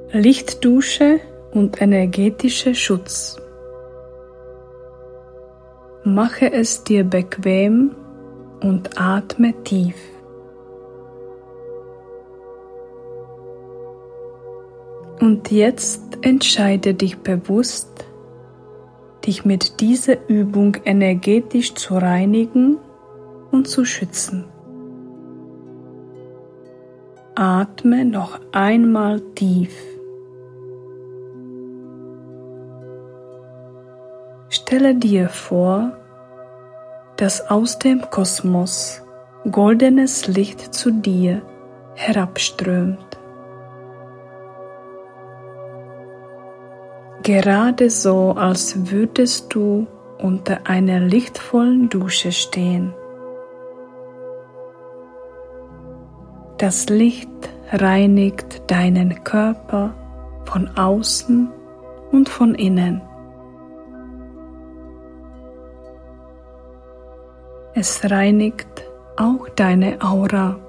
Lichtdusche und energetischer Schutz. Mache es dir bequem und atme tief. Und jetzt entscheide dich bewusst, dich mit dieser Übung energetisch zu reinigen und zu schützen. Atme noch einmal tief. Stelle dir vor, dass aus dem Kosmos goldenes Licht zu dir herabströmt. Gerade so, als würdest du unter einer lichtvollen Dusche stehen. Das Licht reinigt deinen Körper von außen und von innen. Es reinigt auch deine Aura.